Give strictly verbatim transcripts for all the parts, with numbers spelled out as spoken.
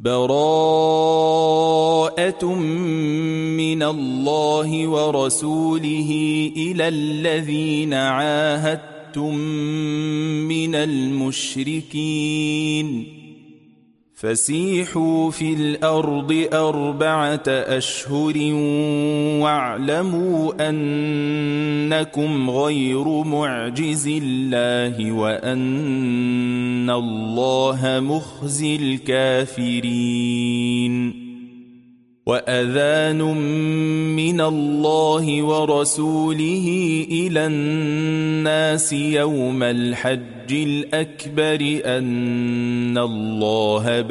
براءة من الله ورسوله إلى الذين عاهدتم من المشركين فسيحوا في الأرض أربعة أشهر واعلموا أنكم غير معجز الله وأن الله مخزي الكافرين وأذان من الله ورسوله إلى الناس يوم الحج الأكبر أن الله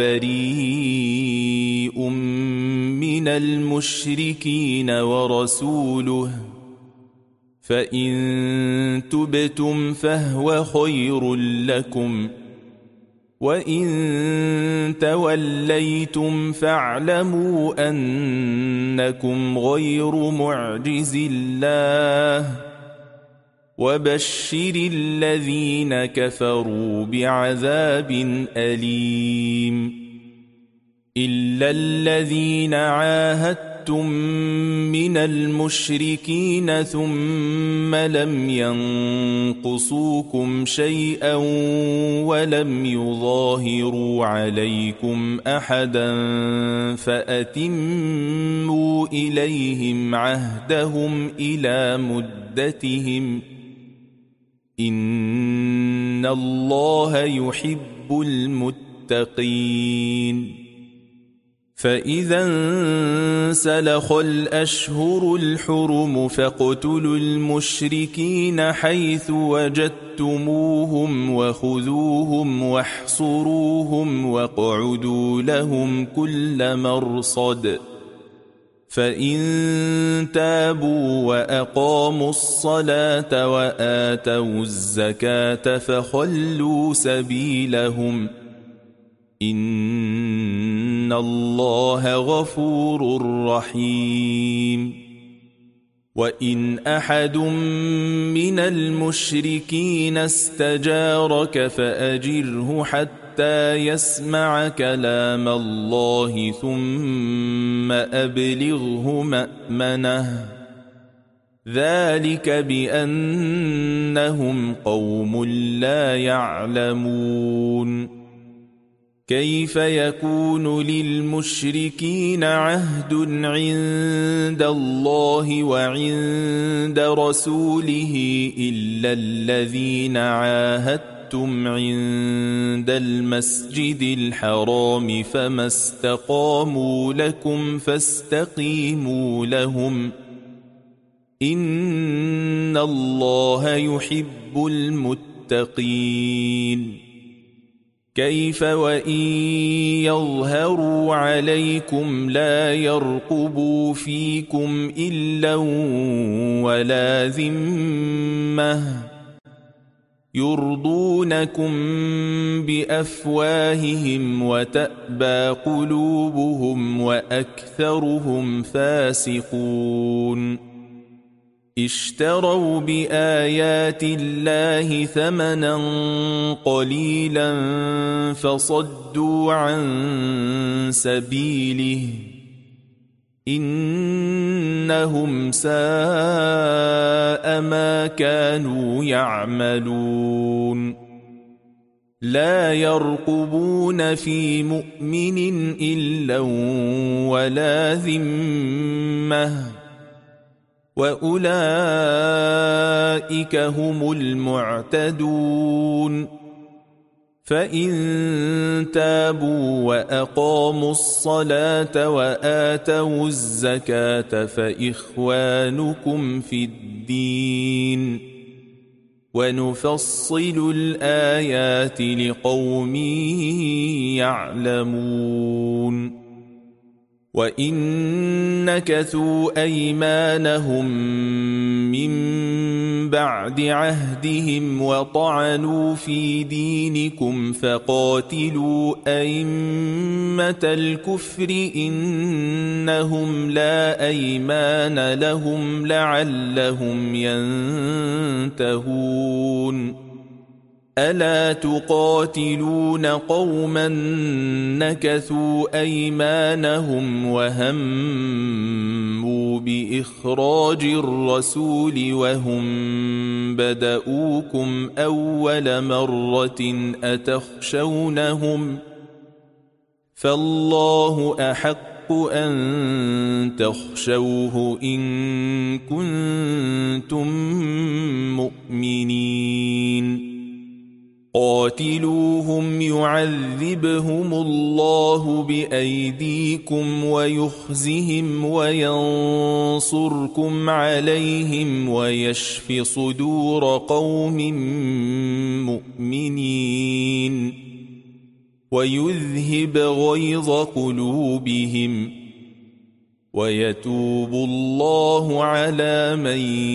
بريء من المشركين ورسوله فإن تبتم فهو خير لكم وإن توليتم فاعلموا أنكم غير معجز الله وبشر الذين كفروا بعذاب أليم إلا الذين عاهدتم من المشركين ثم لم ينقصوكم شيئا ولم يظاهروا عليكم أحدا فأتموا إليهم عهدهم إلى مدتهم إن الله يحب المتقين فإذا انسلخ الأشهر الحرم فاقتلوا المشركين حيث وجدتموهم وخذوهم واحصروهم واقعدوا لهم كل مرصد فإن تابوا وأقاموا الصلاة وآتوا الزكاة فخلوا سبيلهم إن الله غفور رحيم وإن أحد من المشركين استجارك فأجره حتى يسمع كلام الله ثم أبلغه مأمنه ذلك بأنهم قوم لا يعلمون كيف يكون للمشركين عهد عند الله وعند رسوله إلا الذين عاهدتم عند المسجد الحرام فما استقاموا لكم فاستقيموا لهم إن الله يحب المتقين كيف وإن يظهروا عليكم لا يرقبوا فيكم إلا ولا ذمة يرضونكم بأفواههم وتأبى قلوبهم وأكثرهم فاسقون اشتروا بآيات الله ثمنا قليلا فصدوا عن سبيله إنهم ساء ما كانوا يعملون لا يرقبون في مؤمن إلا ولا ذمة وأولئك هم المعتدون فإن تابوا وأقاموا الصلاة وآتوا الزكاة فإخوانكم في الدين ونفصل الآيات لقوم يعلمون وإن نكثوا أيمانهم من بعد عهدهم وطعنوا في دينكم فقاتلوا أئمة الكفر إنهم لا أيمان لهم لعلهم ينتهون ألا تقاتلون قوما نكثوا أيمانهم وهموا بإخراج الرسول وهم بدؤوكم أول مرة أتخشونهم فالله أحق أن تخشوه إن كنتم مؤمنين قاتلوهم يعذبهم الله بأيديكم ويخزهم وينصركم عليهم ويشف صدور قوم مؤمنين ويذهب غيظ قلوبهم ويتوب الله على من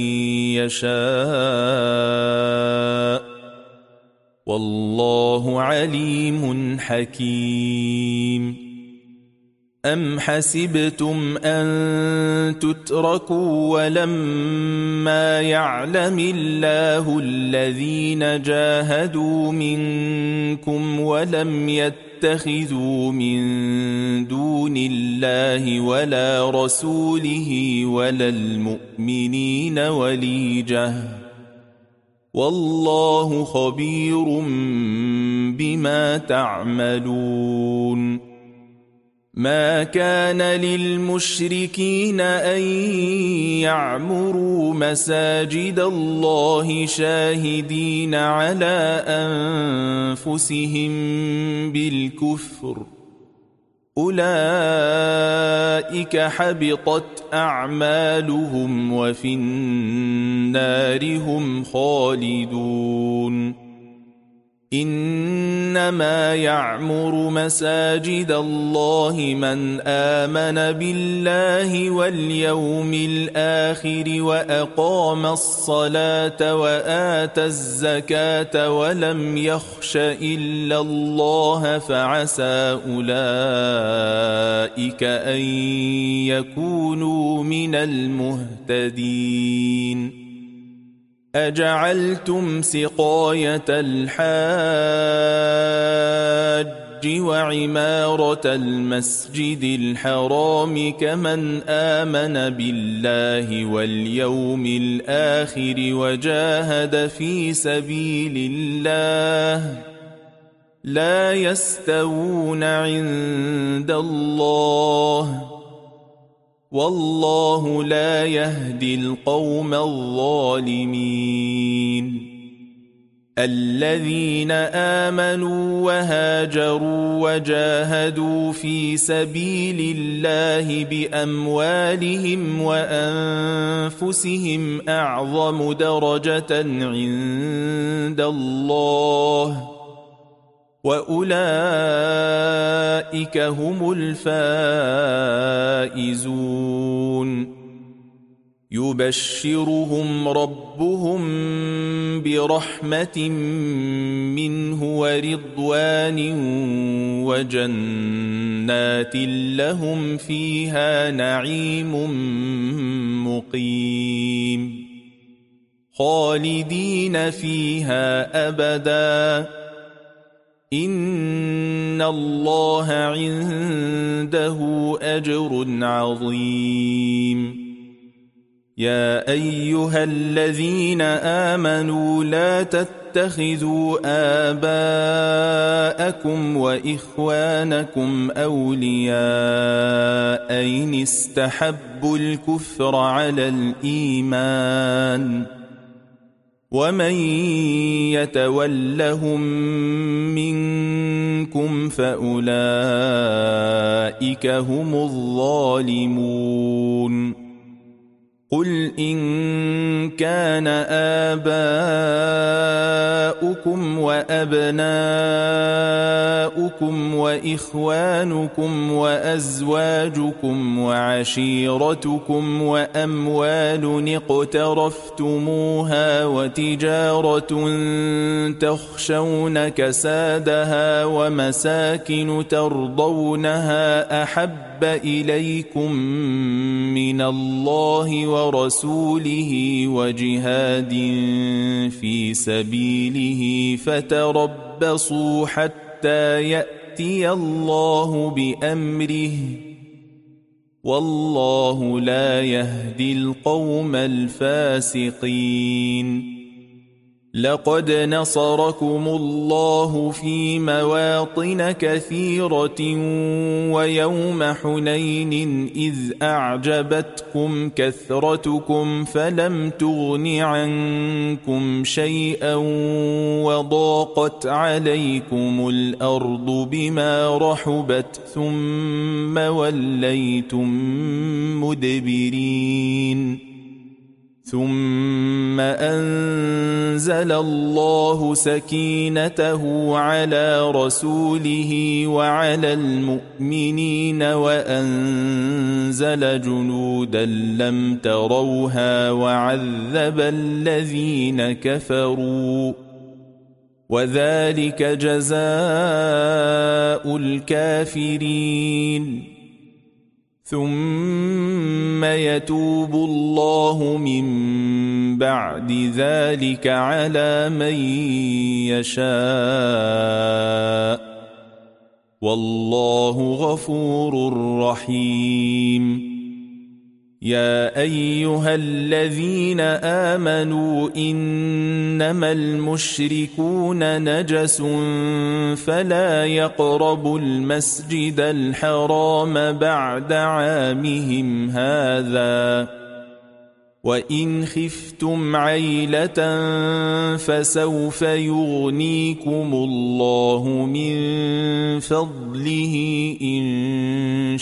يشاء والله عليم حكيم أم حسبتم أن تتركوا ولما يعلم الله الذين جاهدوا منكم ولم يتخذوا من دون الله ولا رسوله ولا المؤمنين وليجة والله خبير بما تعملون ما كان للمشركين أن يعمروا مساجد الله شاهدين على أنفسهم بالكفر أولئك حبطت أعمالهم وفي النار هم خالدون إنما يعمر مساجد الله من آمن بالله واليوم الآخر وأقام الصلاة وآتى الزكاة ولم يخش إلا الله فعسى أولئك أن يكونوا من المهتدين أجعلتم سقاية الحاج وعمارة المسجد الحرام كمن آمن بالله واليوم الآخر وجاهد في سبيل الله لا يستوون عند الله والله لا يهدي القوم الظالمين الذين آمنوا وهاجروا وجاهدوا في سبيل الله بأموالهم وأنفسهم أعظم درجة عند الله وأولئك هم الفائزون يبشرهم ربهم برحمة منه ورضوان وجنات لهم فيها نعيم مقيم خالدين فيها أبداً إن الله عنده أجر عظيم يا أيها الذين آمنوا لا تتخذوا آباءكم وإخوانكم أولياء إن استحبوا الكفر على الإيمان ومن يتولهم منكم فأولئك هم الظالمون قل إن كان آباؤكم وأبناؤكم وإخوانكم وأزواجكم وعشيرتكم وأموال اقترفتموها وتجارة تخشون كسادها ومساكن ترضونها أحب إليكم من الله ورسوله وجهاد في سبيله فتربصوا حتى يأتي الله بأمره والله لا يهدي القوم الفاسقين. لقد نصركم الله في مواطن كثيرة ويوم حنين إذ أعجبتكم كثرتكم فلم تغن عنكم شيئا وضاقت عليكم الأرض بما رحبت ثم وليتم مدبرين. ثم أنزل الله سكينته على رسوله وعلى المؤمنين وأنزل جنودا لم تروها وعذب الذين كفروا وذلك جزاء الكافرين. ثم يتوب الله من بعد ذلك على من يشاء والله غفور رحيم. يا أيها الذين آمنوا إنما المشركون نجس فلا يقربوا المسجد الحرام بعد عامهم هذا وإن خفتم عيلة فسوف يغنيكم الله من فضله إن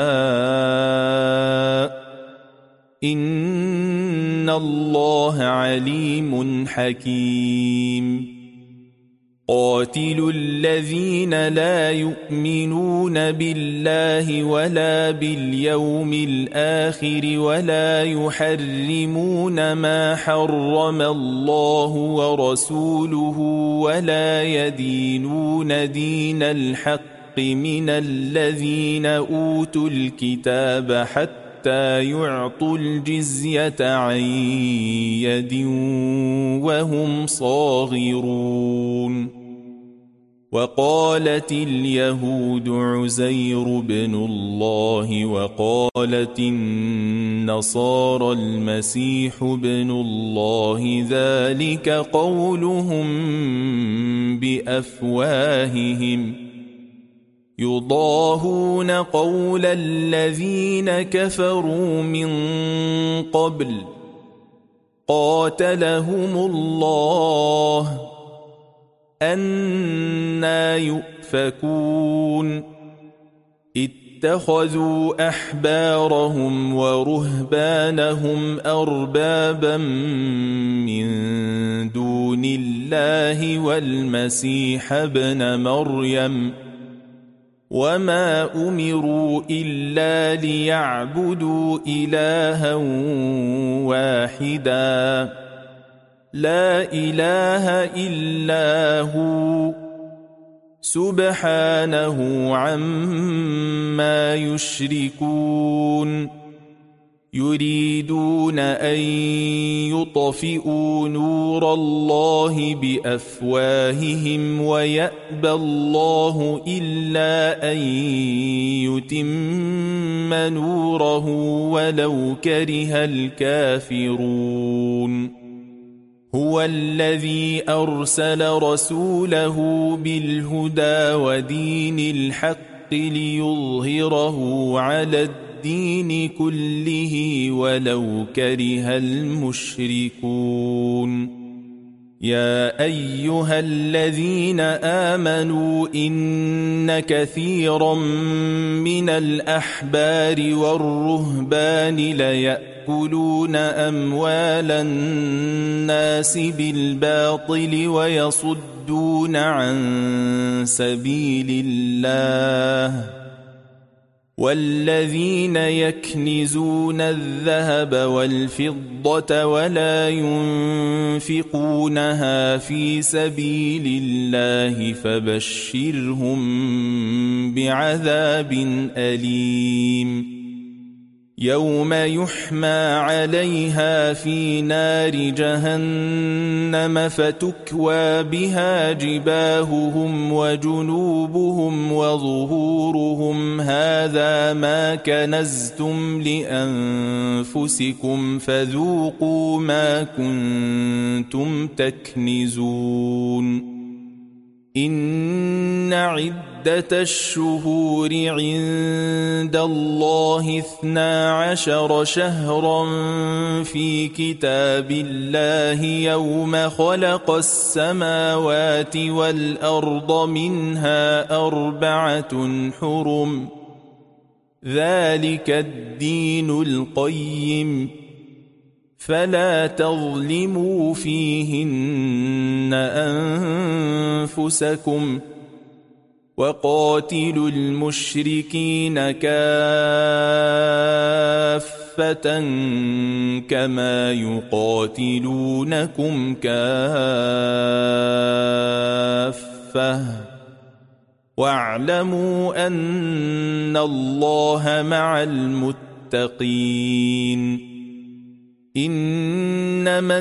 شاء إن الله عليم حكيم. قاتلوا الذين لا يؤمنون بالله ولا باليوم الآخر ولا يحرمون ما حرم الله ورسوله ولا يدينون دين الحق من الذين أوتوا الكتاب حتى حتى يعطوا الجزية عن يد وهم صاغرون. وقالت اليهود عزير بن الله وقالت النصارى المسيح بن الله ذلك قولهم بأفواههم يضاهون قول الذين كفروا من قبل قاتلهم الله أنى يؤفكون. اتخذوا أحبارهم ورهبانهم أربابا من دون الله والمسيح ابن مريم وما أمروا إلا ليعبدوا إلها واحدا لا إله إلا هو سبحانه عما يشركون. يريدون أن يطفئوا نور الله بأفواههم ويأبى الله إلا أن يتم نوره ولو كره الكافرون. هو الذي أرسل رسوله بالهدى ودين الحق ليظهره على الدين الدين كله ولو كره المشركون. يا أيها الذين آمنوا إن كثيرا من الأحبار والرهبان ليأكلون أموال الناس بالباطل ويصدون عن سبيل الله والذين يكنزون الذهب والفضة ولا ينفقونها في سبيل الله فبشرهم بعذاب أليم. يوم يحمى عليها في نار جهنم فتكوى بها جباههم وجنوبهم وظهورهم هذا ما كنزتم لأنفسكم فذوقوا ما كنتم تكنزون إن عدة الشهور عند الله اثنا عشر شهرا في كتاب الله يوم خلق السماوات والأرض منها أربعة حرم ذلك الدين القيم فلا تظلموا فيهن أنفسكم وقاتلوا المشركين كافة كما يقاتلونكم كافة واعلموا أن الله مع المتقين إنما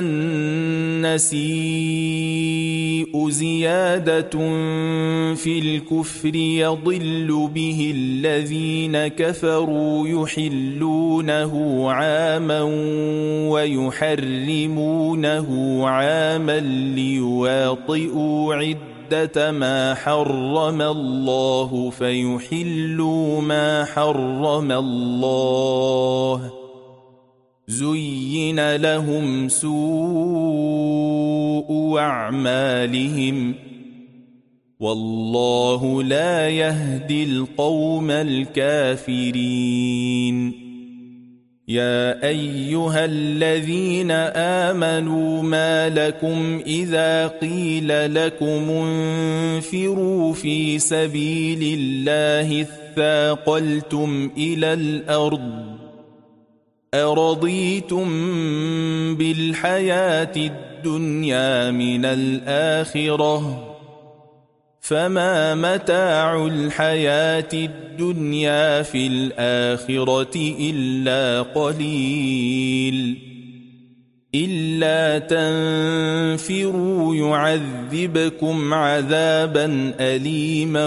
النسيء زيادة في الكفر يضل به الذين كفروا يحلونه عاما ويحرمونه عاما ليواطئوا عدة ما حرم الله فيحلوا ما حرم الله زين لهم سوء أعمالهم والله لا يهدي القوم الكافرين يا أيها الذين آمنوا ما لكم إذا قيل لكم انفروا في سبيل الله اثاقلتم إلى الأرض أرضيتم بالحياة الدنيا من الآخرة فما متاع الحياة الدنيا في الآخرة إلا قليل إلا تنفروا يعذبكم عذابا أليما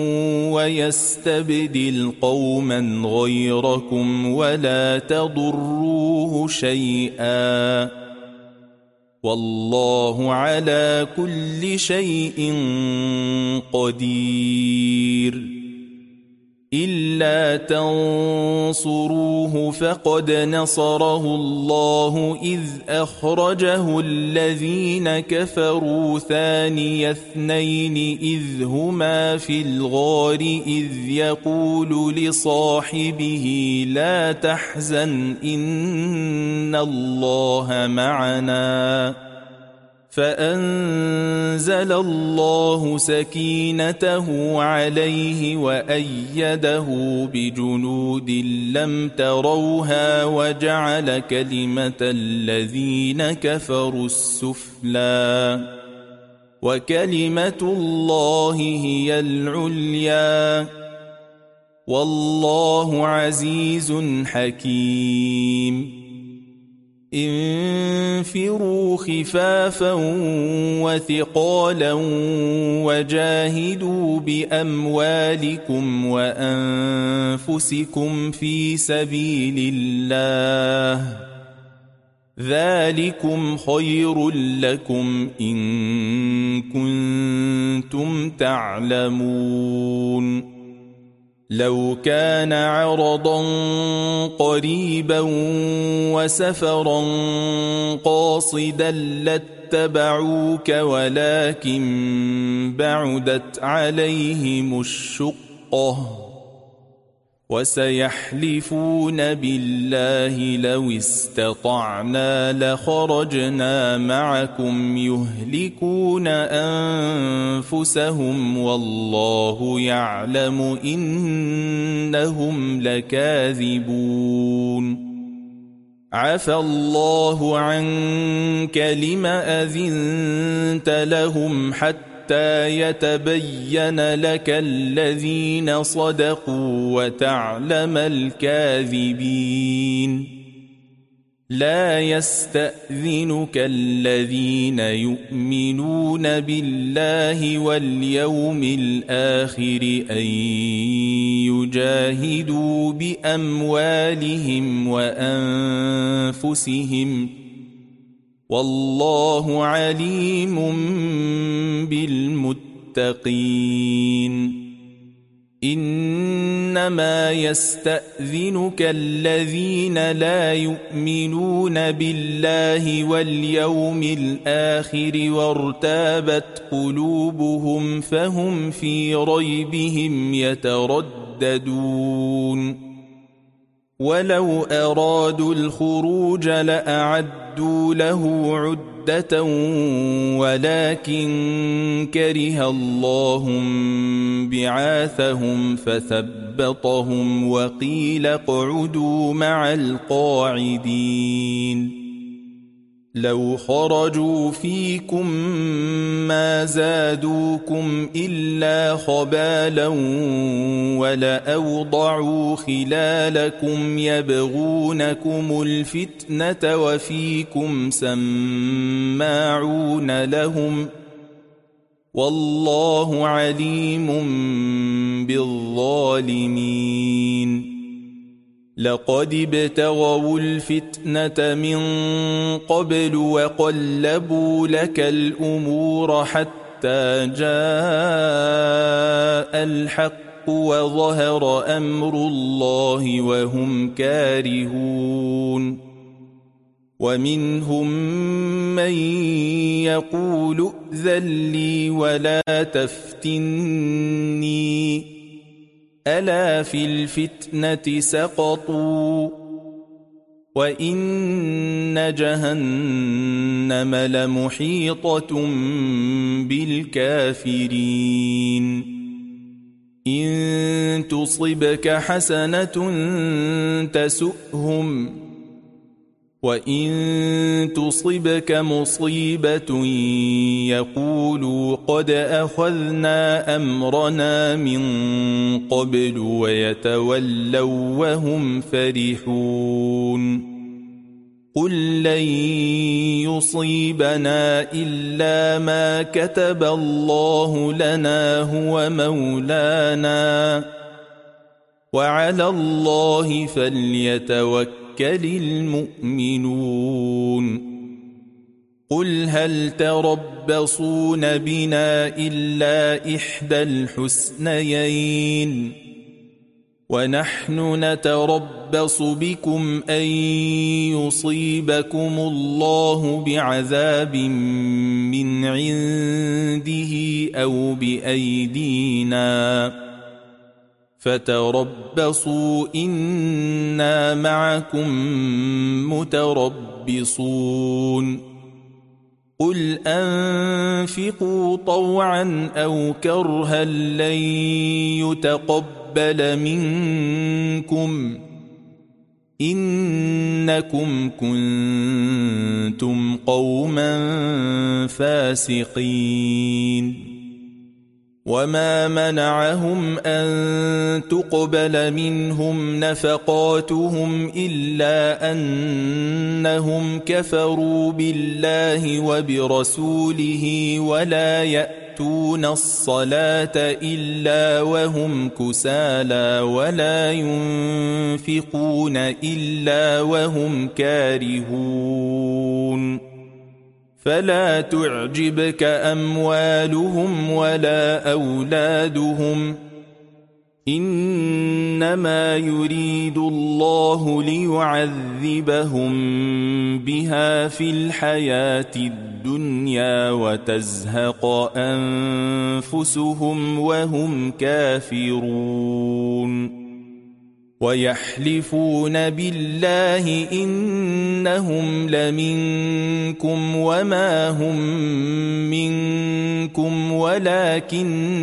ويستبدل قوما غيركم ولا تضروه شيئا والله على كل شيء قدير إلا تنصروه فقد نصره الله إذ أخرجه الذين كفروا ثاني اثنين إذ هما في الغار إذ يقول لصاحبه لا تحزن إن الله معنا فأنزل الله سكينته عليه وأيده بجنود لم تروها وجعل كلمة الذين كفروا السفلى وكلمة الله هي العليا والله عزيز حكيم انفروا خفافا وثقالا وجاهدوا بأموالكم وأنفسكم في سبيل الله ذلكم خير لكم إن كنتم تعلمون لو كان عرضا قريبا وسفرا قاصدا لاتبعوك ولكن بعدت عليهم الشقة وسيحلفون بالله لو استطعنا لخرجنا معكم يهلكون أنفسهم والله يعلم إنهم لكاذبون عفى الله عنك لم أذنت لهم حتى حتى يتبين لك الذين صدقوا وتعلم الكاذبين لا يستأذنك الذين يؤمنون بالله واليوم الآخر أن يجاهدوا بأموالهم وأنفسهم والله عليم بالمتقين إنما يستأذنك الذين لا يؤمنون بالله واليوم الآخر وارتابت قلوبهم فهم في ريبهم يترددون ولو أرادوا الخروج لأعدوا له عدة ولكن كره الله بعاثهم فثبطهم وقيل اقعدوا مع القاعدين لو خرجوا فيكم ما زادوكم إلا خبالا ولأوضعوا خلالكم يبغونكم الفتنة وفيكم سماعون لهم والله عليم بالظالمين لقد ابتغوا الفتنة من قبل وقلبوا لك الأمور حتى جاء الحق وظهر أمر الله وهم كارهون ومنهم من يقول ائذن لي ولا تفتني ألا في الفتنة سقطوا وإن جهنم لمحيطة بالكافرين إن تصبك حسنة تسؤهم وإن تصبك مصيبة يقولوا قد أخذنا أمرنا من قبل ويتولوا وهم فرحون قل لن يصيبنا إلا ما كتب الله لنا هو مولانا وعلى الله فليتوكل المؤمنون قل هل تربصون بنا إلا إحدى الحسنيين ونحن نتربص بكم أن يصيبكم الله بعذاب من عنده أو بأيدينا فتربصوا إنا معكم متربصون قل أنفقوا طوعا أو كرها لن يتقبل منكم إنكم كنتم قوما فاسقين وما منعهم أن تقبل منهم نفقاتهم إلا أنهم كفروا بالله وبرسوله ولا يأتون الصلاة إلا وهم كسالى ولا ينفقون إلا وهم كارهون فلا تعجبك أموالهم ولا أولادهم إنما يريد الله ليعذبهم بها في الحياة الدنيا وتزهق أنفسهم وهم كافرون ويحلفون بالله إنهم لمنكم وما هم منكم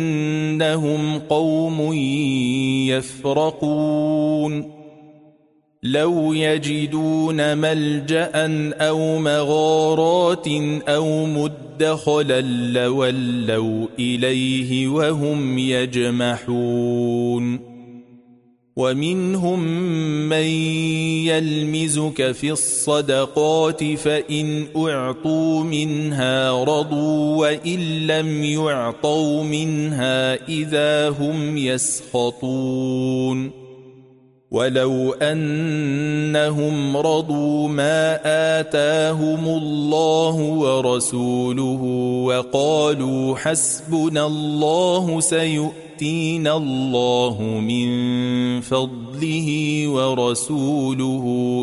ولكنهم قوم يفرقون لو يجدون ملجأ أو مغارات أو مدخلا لولوا إليه وهم يجمحون ومنهم من يلمزك في الصدقات فإن أعطوا منها رضوا وإن لم يعطوا منها إذا هم يسخطون ولو أنهم رضوا ما آتاهم الله ورسوله وقالوا حسبنا الله سيؤتينا الله من فضله ورسوله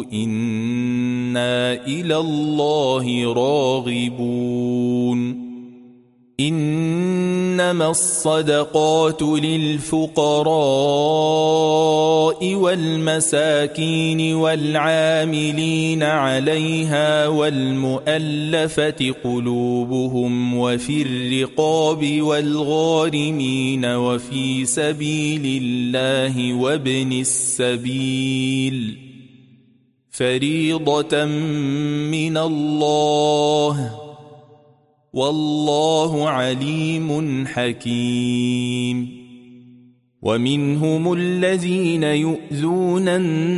إنا إلى الله راغبون إنما الصدقات للفقراء والمساكين والعاملين عليها والمؤلفة قلوبهم وفي الرقاب والغارمين وفي سبيل الله وابن السبيل فريضة من الله والله عليم حكيم ومنهم الذين يؤذون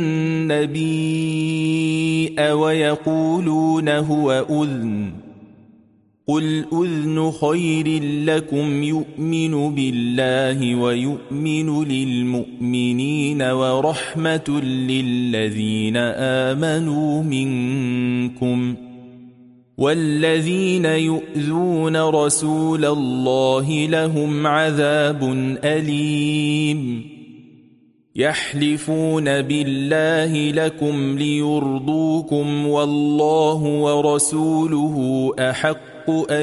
النبي ويقولون هو أذن قل أذن خير لكم يؤمن بالله ويؤمن للمؤمنين ورحمة للذين آمنوا منكم والذين يؤذون رسول الله لهم عذاب أليم يحلفون بالله لكم ليرضوكم والله ورسوله أحق أن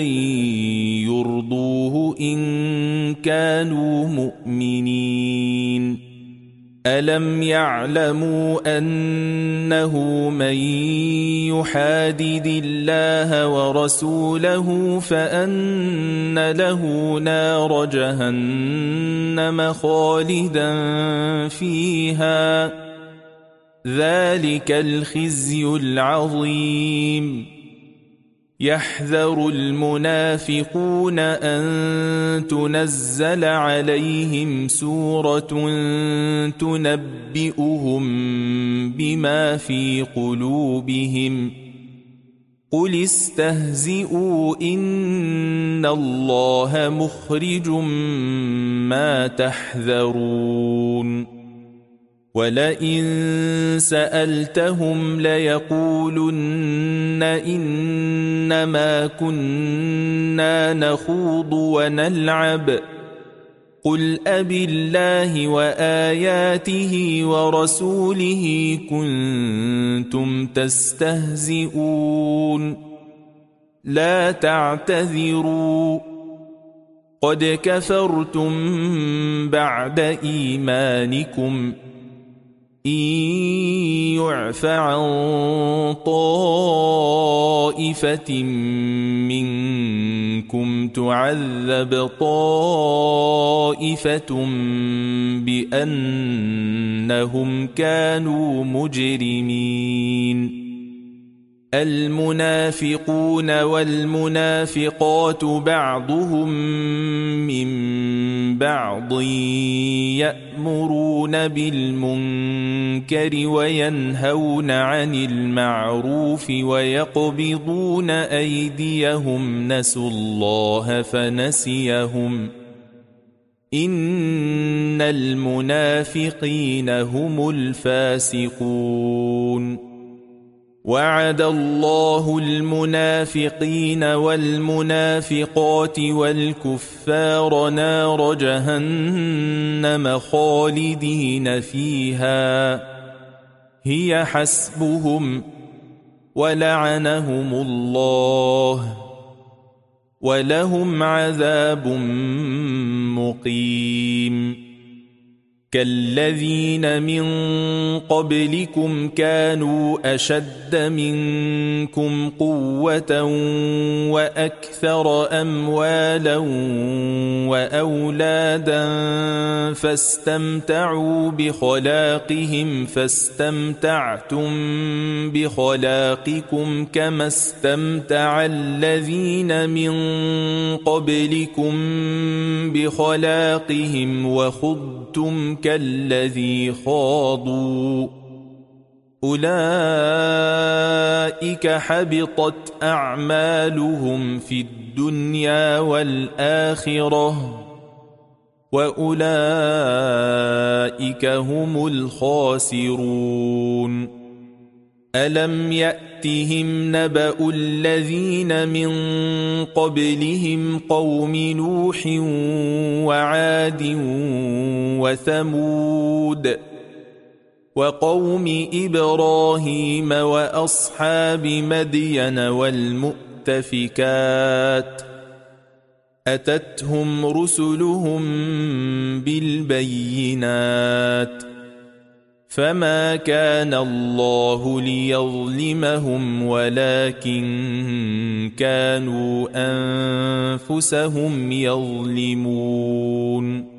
يرضوه إن كانوا مؤمنين ألم يعلموا أنه من يحادد الله ورسوله فأن له نار جهنم خالدا فيها ذلك الخزي العظيم يحذر المنافقون أن تنزل عليهم سورة تنبئهم بما في قلوبهم قل استهزئوا إن الله مخرج ما تحذرون ولئن سألتهم ليقولن إنما كنا نخوض ونلعب قل أبالله وآياته ورسوله كنتم تستهزئون لا تعتذروا قد كفرتم بعد إيمانكم إن يعف عن طائفة منكم تعذب طائفة بأنهم كانوا مجرمين المنافقون والمنافقات بعضهم من بعض يأمرون بالمنكر وينهون عن المعروف ويقبضون أيديهم نسوا الله فنسيهم إن المنافقين هم الفاسقون وعد الله المنافقين والمنافقات والكفار نار جهنم خالدين فيها هي حسبهم ولعنهم الله ولهم عذاب مقيم كالذين من قبلكم كانوا أشد منكم قوة وأكثر أموالا وأولادا فاستمتعوا بخلاقهم فاستمتعتم بخلاقكم كما استمتع الذين من قبلكم بخلاقهم وخضتم كالذي خاضوا أولئك حبطت أعمالهم في الدنيا والآخرة وأولئك هم الخاسرون ألم يأتهم نبأ الذين من قبلهم قوم نوح وعاد وثمود وقوم إبراهيم وأصحاب مدين والمؤتفكات أتتهم رسلهم بالبينات فما كان الله ليظلمهم ولكن كانوا أنفسهم يظلمون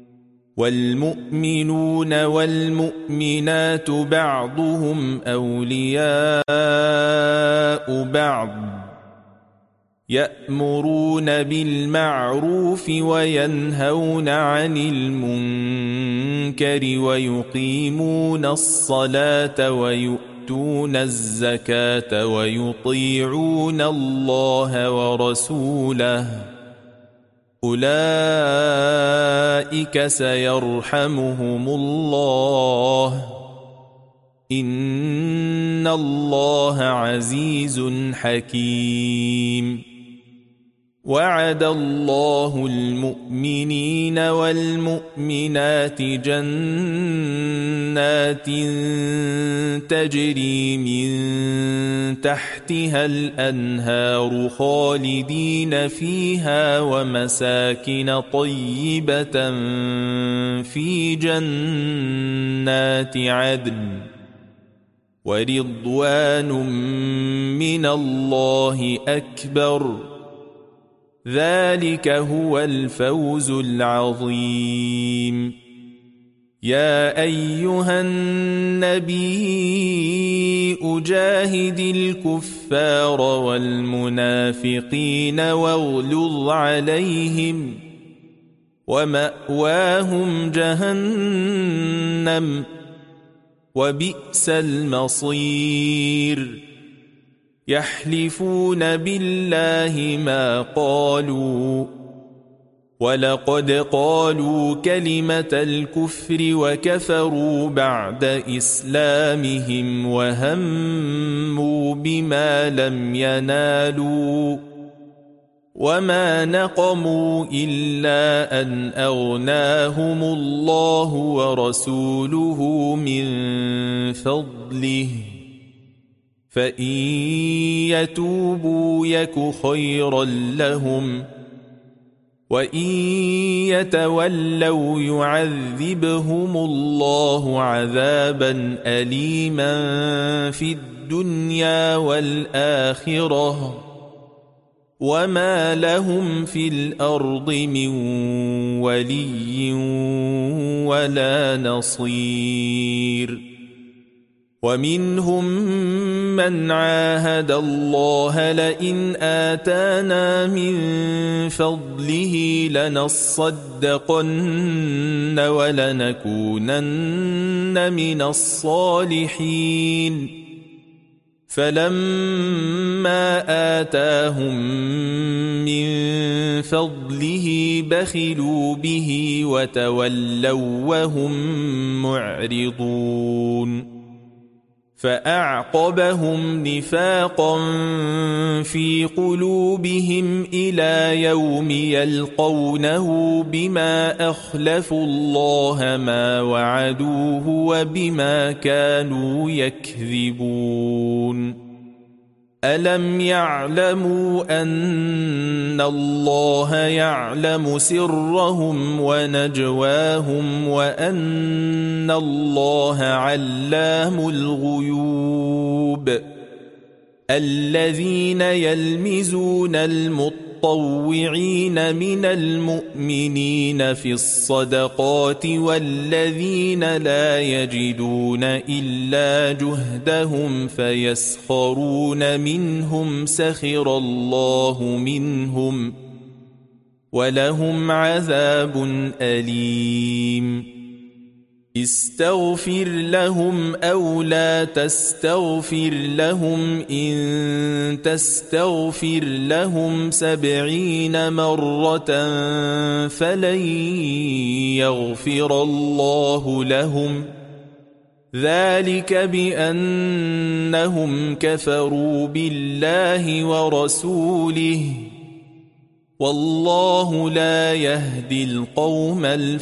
والمؤمنون والمؤمنات بعضهم أولياء بعض يأمرون بالمعروف وينهون عن المنكر ويقيمون الصلاة ويؤتون الزكاة ويطيعون الله ورسوله أولئك سيرحمهم الله إن الله عزيز حكيم وعد الله المؤمنين والمؤمنات جنات تجري من تحتها الأنهار خالدين فيها ومساكن طيبة في جنات عدن ورضوان من الله أكبر ذلك هو الفوز العظيم يا أيها النبي أجاهد الكفار والمنافقين واغلظ عليهم ومأواهم جهنم وبئس المصير يحلفون بالله ما قالوا ولقد قالوا كلمة الكفر وكفروا بعد إسلامهم وهموا بما لم ينالوا وما نقموا إلا أن أغناهم الله ورسوله من فضله فإن يتوبوا يك خيرا لهم وإن يتولوا يعذبهم الله عذابا أليما في الدنيا والآخرة وما لهم في الأرض من ولي ولا نصير ومنهم من عاهد الله لئن آتانا من فضله لنصدقن ولنكونن من الصالحين فلما آتاهم من فضله بخلوا به وتولوا وهم معرضون فأعقبهم نفاقا في قلوبهم إلى يوم يلقونه بما أخلفوا الله ما وعدوه وبما كانوا يكذبون ألم يعلموا أن الله يعلم سرهم ونجواهم وأن الله علام الغيوب الذين يلمزون المطوعين من المؤمنين في الصدقات والذين لا يجدون إلا جهدهم فيسخرون منهم سخر الله منهم ولهم عذاب أليم استغفر لهم أو لا تستغفر لهم إن تستغفر لهم سبعين مرة فلن يغفر الله لهم ذلك بأنهم كفروا بالله ورسوله والله لا يهدي القوم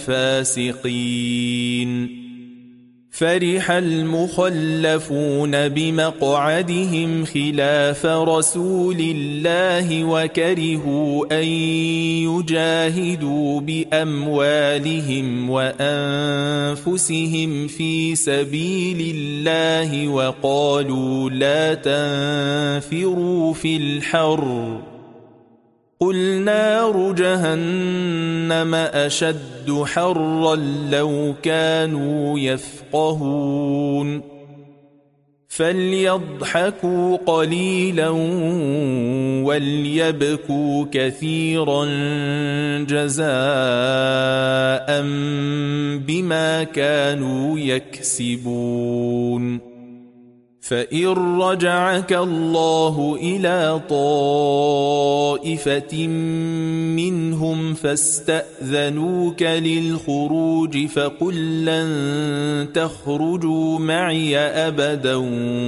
الفاسقين فرح المخلفون بمقعدهم خلاف رسول الله وكرهوا أن يجاهدوا بأموالهم وأنفسهم في سبيل الله وقالوا لا تنفروا في الحر قل نار جهنم أشد حرا لو كانوا يفقهون فليضحكوا قليلا وليبكوا كثيرا جزاء بما كانوا يكسبون فإن رجعك الله إلى طائفة منهم فاستأذنوك للخروج فقل لن تخرجوا معي أبدا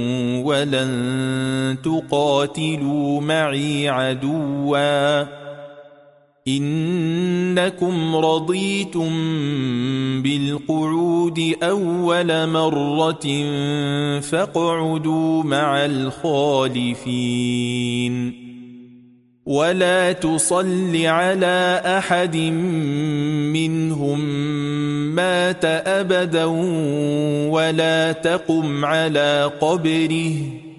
ولن تقاتلوا معي عدوا إنكم رضيتم بالقعود أول مرة فاقعدوا مع الخالفين ولا تصل على أحد منهم مات أبدا ولا تقم على قبره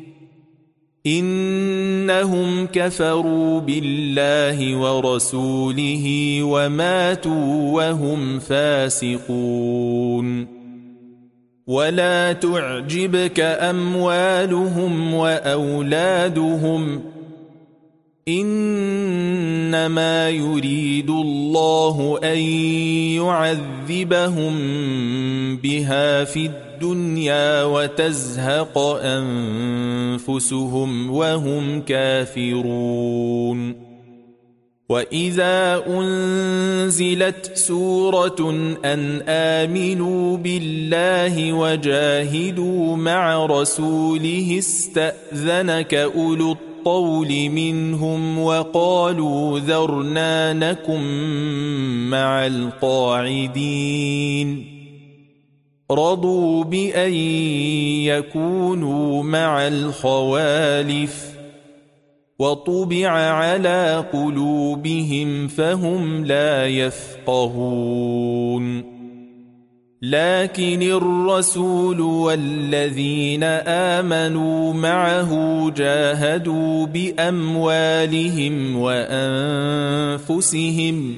إنهم كفروا بالله ورسوله وماتوا وهم فاسقون ولا تعجبك أموالهم وأولادهم إنما يريد الله أن يعذبهم بها في الدنيا وتزهق أنفسهم وهم كافرون وإذا أنزلت سورة أن آمنوا بالله وجاهدوا مع رسوله استأذنك أولو الطول منهم وقالوا ذرنا نكن مع القاعدين رضوا بأن يكونوا مع الخوالف وطبع على قلوبهم فهم لا يفقهون لكن الرسول والذين آمنوا معه جاهدوا بأموالهم وأنفسهم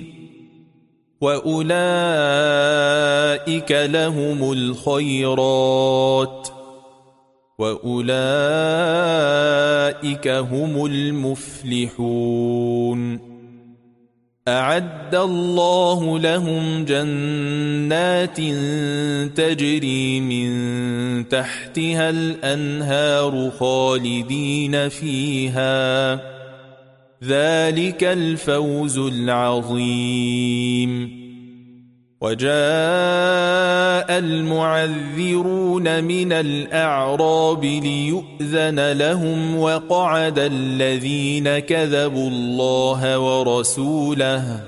وأولئك لهم الخيرات وأولئك هم المفلحون أعد الله لهم جنات تجري من تحتها الأنهار خالدين فيها ذلك الفوز العظيم وجاء المعذرون من الأعراب ليؤذن لهم وقعد الذين كذبوا الله ورسوله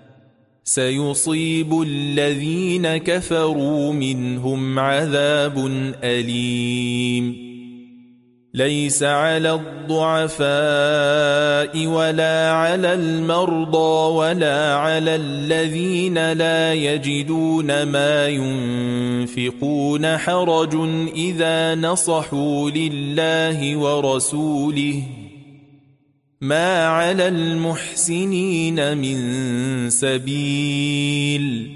سيصيب الذين كفروا منهم عذاب أليم ليس على الضعفاء ولا على المرضى ولا على الذين لا يجدون ما ينفقون حرج إذا نصحوا لله ورسوله ما على المحسنين من سبيل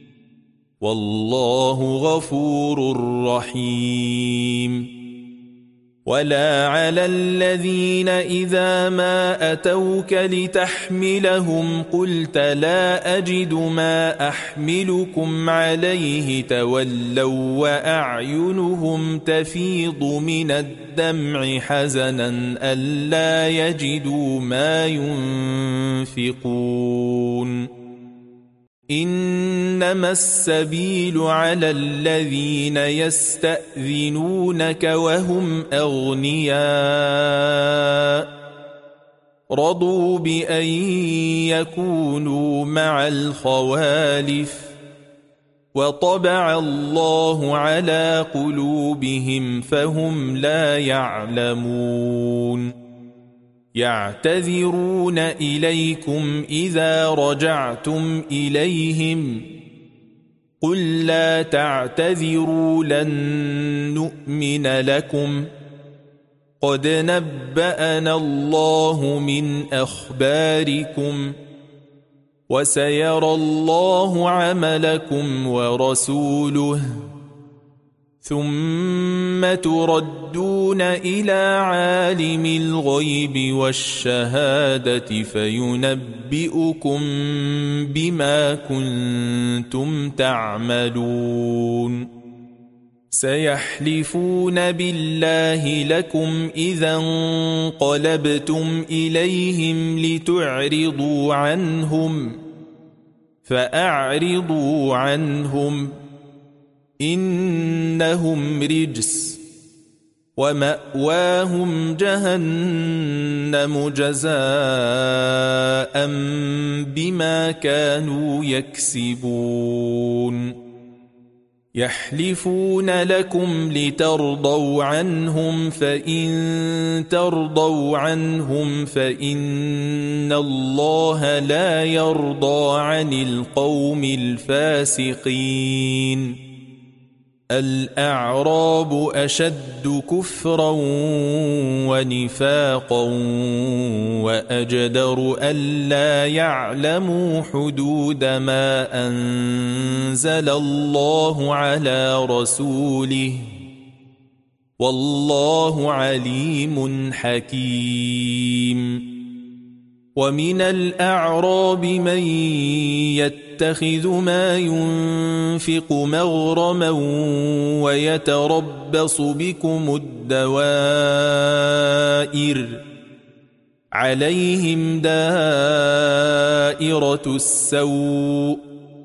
والله غفور رحيم ولا على الذين إذا ما أتوك لتحملهم قلت لا أجد ما أحملكم عليه تولوا وأعينهم تفيض من الدمع حزنا ألا يجدوا ما ينفقون إنما السبيل على الذين يستأذنونك وهم أغنياء رضوا بأن يكونوا مع الخوالف وطبع الله على قلوبهم فهم لا يعلمون يعتذرون إليكم إذا رجعتم إليهم قل لا تعتذروا لن نؤمن لكم قد نبأنا الله من أخباركم وسيرى الله عملكم ورسوله ثم تردون إلى عالم الغيب والشهادة فينبئكم بما كنتم تعملون سيحلفون بالله لكم إذا انقلبتم إليهم لتعرضوا عنهم فأعرضوا عنهم إنهم رجس ومأواهم جهنم جزاء بما كانوا يكسبون يحلفون لكم لترضوا عنهم فإن ترضوا عنهم فإن الله لا يرضى عن القوم الفاسقين الأعراب أشد كفرا ونفاقا وأجدر ألا يعلموا حدود ما أنزل الله على رسوله والله عليم حكيم ومن الأعراب من يتخذ ما ينفق مغرما ويتربص بكم الدوائر عليهم دائرة السوء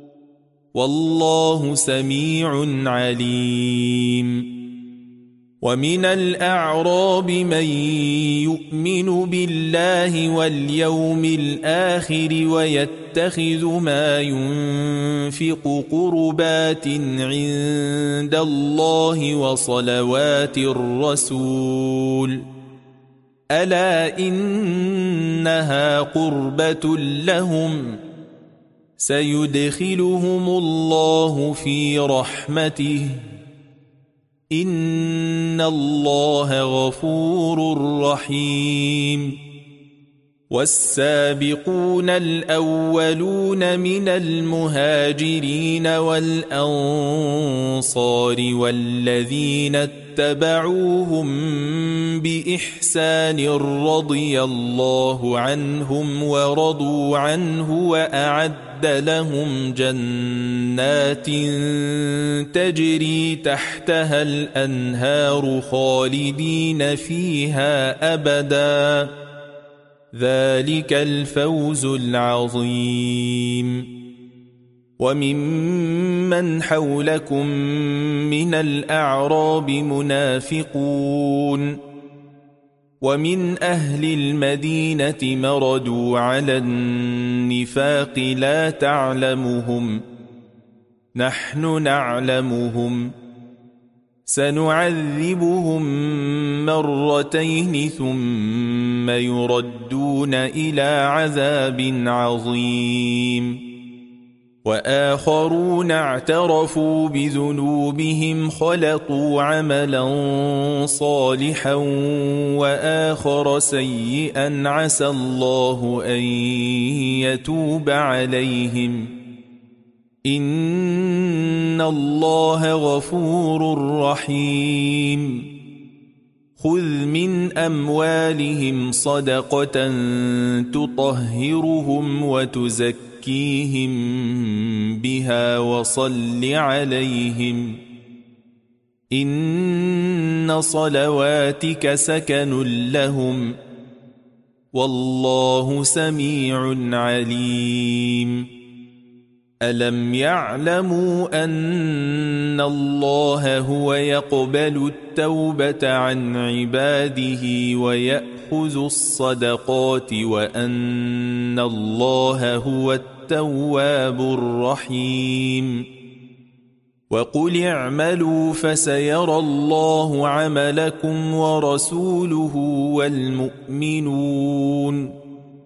والله سميع عليم ومن الأعراب من يؤمن بالله واليوم الآخر ويتخذ ما ينفق قربات عند الله وصلوات الرسول ألا إنها قربة لهم سيدخلهم الله في رحمته إن الله غفور رحيم والسابقون الأولون من المهاجرين والأنصار والذين اتبعوهم بإحسان رضي الله عنهم ورضوا عنه وأعد لهم جنات تجري تحتها الأنهار خالدين فيها أبدا ذلك الفوز العظيم وممن حولكم من الأعراب منافقون ومن أهل المدينة مردوا على النفاق لا تعلمهم نحن نعلمهم سنعذبهم مرتين ثم يردون إلى عذاب عظيم وآخرون اعترفوا بذنوبهم خلطوا عملا صالحا وآخر سيئا عسى الله أن يتوب عليهم إن الله غفور رحيم خذ من أموالهم صدقة تطهرهم وتزكيهم بها وصل عليهم إن صلواتك سكن لهم والله سميع عليم ألم يعلموا أن الله هو يقبل التوبة عن عباده ويأخذ الصدقات وأن الله هو التواب الرحيم وقل اعملوا فسيرى الله عملكم ورسوله والمؤمنون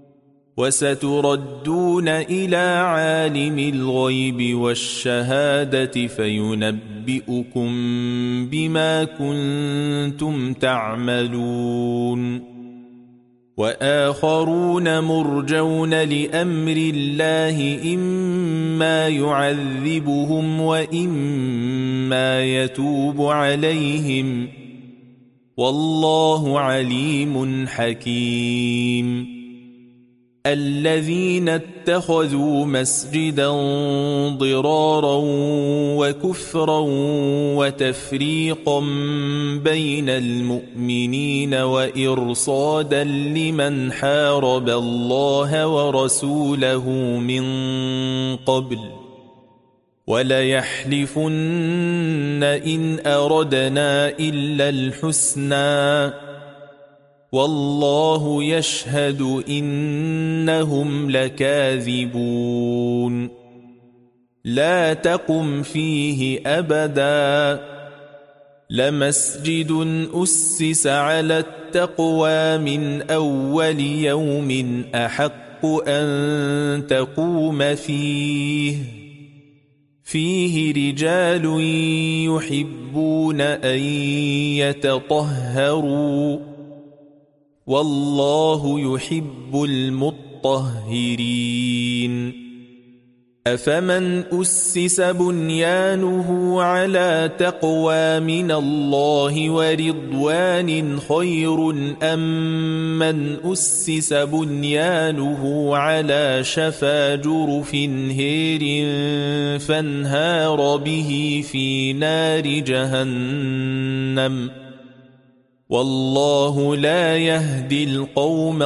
وستردون إلى عالم الغيب والشهادة فينبئكم بما كنتم تعملون وآخرون مرجون لأمر الله إما يعذبهم وإما يتوب عليهم والله عليم حكيم الذين اتخذوا مسجدا ضرارا وكفرا وتفريقا بين المؤمنين وإرصادا لمن حارب الله ورسوله من قبل وليحلفن إن أردنا إلا الحسنى والله يشهد إنهم لكاذبون لا تقم فيه أبدا لمسجد أسس على التقوى من أول يوم أحق أن تقوم فيه فيه رجال يحبون أن يتطهروا والله يحب المطهرين أفمن أسس بنيانه على تقوى من الله ورضوان خير أم من أسس بنيانه على شفا جرف هير فانهار به في نار جهنم والله لا يهدي القوم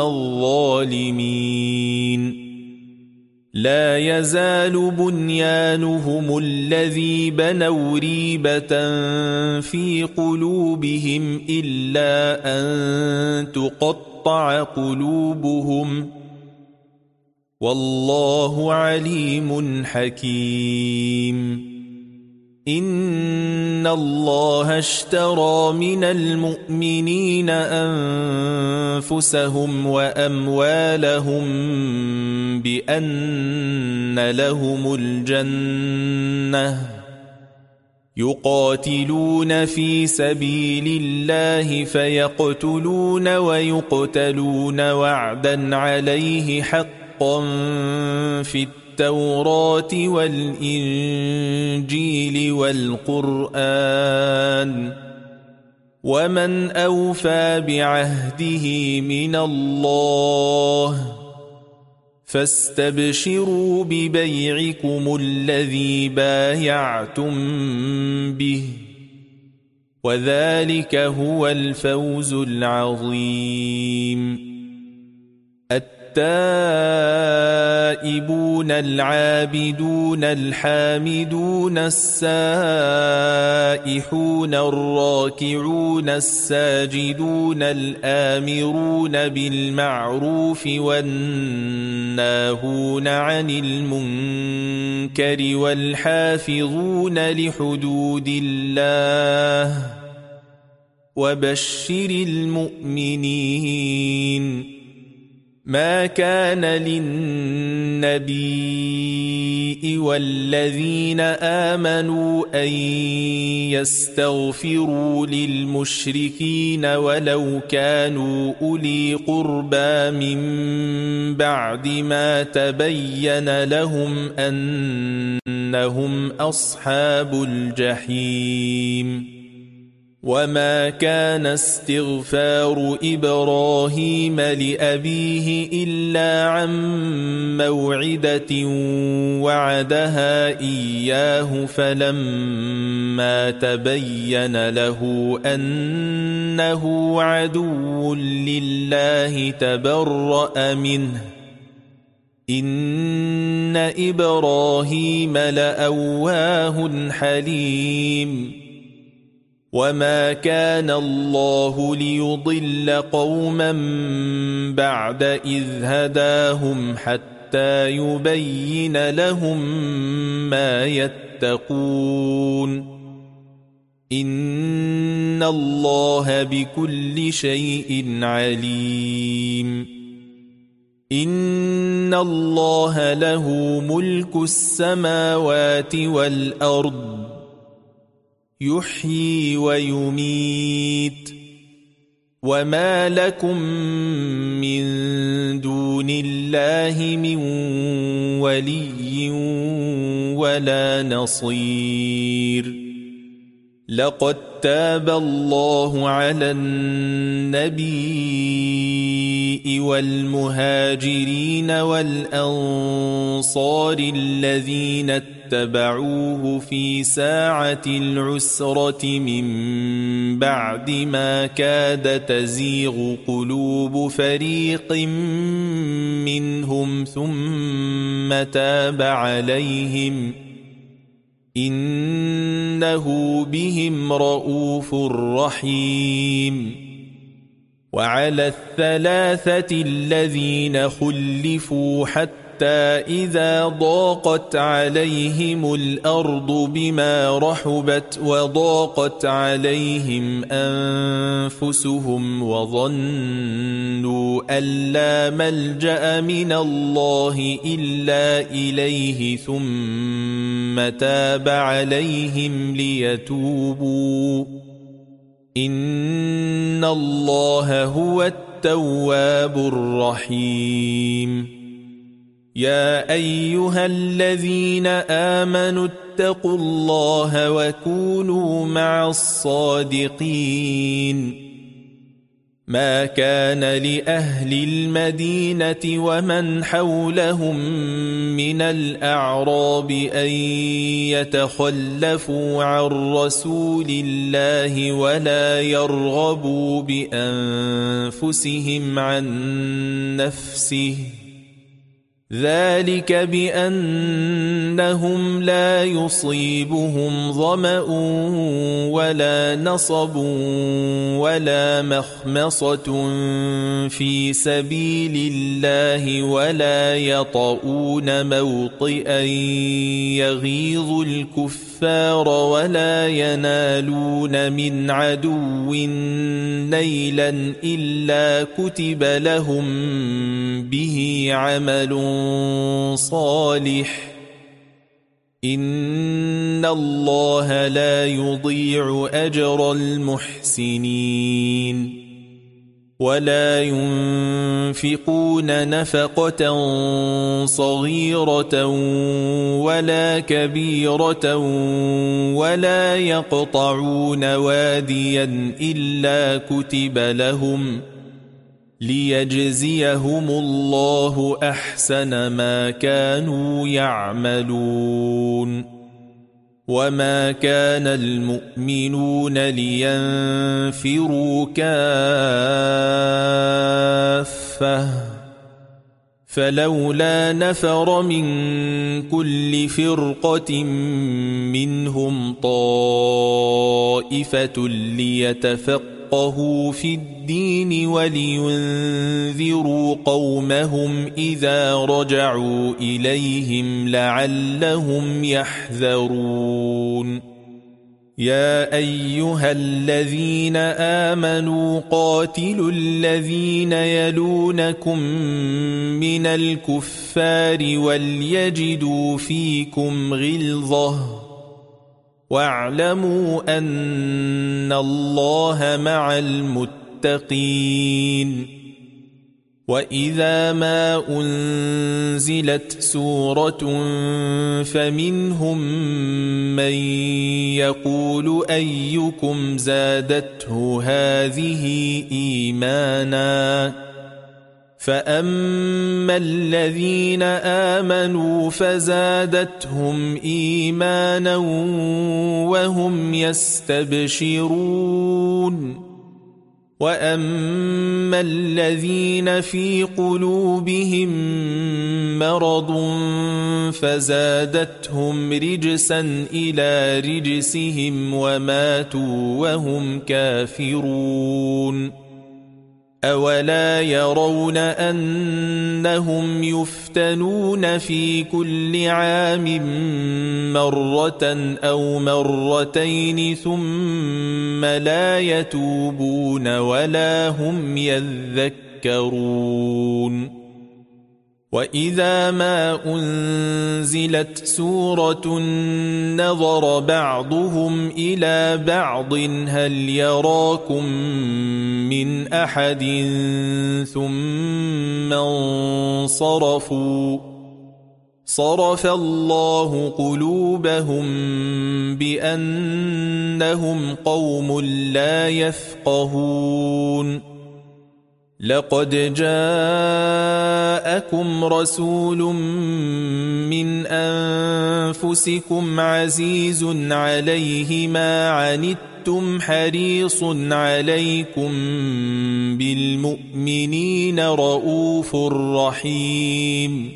الظالمين لا يزال بنيانهم الذي بنوا ريبة في قلوبهم إلا أن تقطع قلوبهم والله عليم حكيم إن الله اشترى من المؤمنين أنفسهم وأموالهم بأن لهم الجنة يقاتلون في سبيل الله فيقتلون ويقتلون وعدا عليه حقا في التوراة والإنجيل والقرآن ومن أوفى بعهده من الله فاستبشروا ببيعكم الذي بايعتم به وذلك هو الفوز العظيم التائبون العابدون الحامدون السائحون الراكعون الساجدون الآمرون بالمعروف والناهون عن المنكر والحافظون لحدود الله وبشر المؤمنين. ما كان للنبي والذين آمنوا أن يستغفروا للمشركين ولو كانوا أولي قربى من بعد ما تبين لهم أنهم أصحاب الجحيم. وما كان استغفار إبراهيم لأبيه إلا عن موعدة وعدها إياه فلما تبين له أنه عدو لله تبرأ منه إن إبراهيم لأواه حليم. وما كان الله ليضل قوما بعد إذ هداهم حتى يبين لهم ما يتقون إن الله بكل شيء عليم. إن الله له ملك السماوات والأرض يحيي ويميت وما لكم من دون الله من ولي ولا نصير. لقد تاب الله على النبي والمهاجرين والأنصار الذين اتبعوه في ساعة العسرة من بعد ما كاد تزيغ قلوب فريق منهم ثم تاب عليهم إنه بهم رءوف رحيم. وعلى الثلاثة الذين خلفوا حتى إذا ضاقت عليهم الأرض بما رحبت وضاقت عليهم أنفسهم وظنوا أن لا ملجأ من الله إلا إليه ثم تاب عليهم ليتوبوا إن الله هو التواب الرحيم. يا أيها الذين آمنوا اتقوا الله وكونوا مع الصادقين. ما كان لأهل المدينة ومن حولهم من الأعراب أن يتخلفوا عن رسول الله ولا يرغبوا بأنفسهم عن نفسه ذلك بأنهم لا يصيبهم ظمأ ولا نصب ولا مخمصة في سبيل الله ولا يطؤون موطئا يغيظ الكفار ولا ينالون من عدو نيلا إلا كتب لهم به عمل صالح إن الله لا يضيع أجر المحسنين. ولا ينفقون نفقة صغيرة ولا كبيرة ولا يقطعون واديا إلا كتب لهم ليجزيهم الله أحسن ما كانوا يعملون. وما كان المؤمنون لينفروا كافة فلولا نفر من كل فرقة منهم طائفة ليتفقهوا في الدين ولينذروا قومهم إذا رجعوا إليهم لعلهم يحذرون يا أيها الذين آمنوا قاتلوا الذين يلونكم من الكفار وليجدوا فيكم غلظة واعلموا أن الله مع المتقين وإذا ما أنزلت سورة فمنهم من يقول أيكم زادته هذه إيمانا فأما الذين آمنوا فزادتهم إيمانا وهم يستبشرون وأما الذين في قلوبهم مرض فزادتهم رجسا إلى رجسهم وماتوا وهم كافرون أولا يرون أنهم يفتنون في كل عام مرة أو مرتين ثم لا يتوبون ولا هم يذكرون وإذا ما أنزلت سورة نظر بعضهم إلى بعض هل يراكم من أحد ثم انصرفوا صرف الله قلوبهم بأنهم قوم لا يفقهون لقد جاءكم رسول من أنفسكم عزيز عليه ما عنتم حريص عليكم بالمؤمنين رؤوف رحيم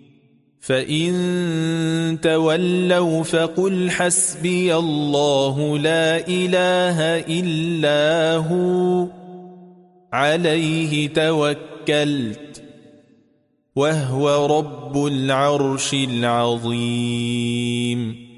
فإن تولوا فقل حسبي الله لا إله إلا هو عليه توكلت وهو رب العرش العظيم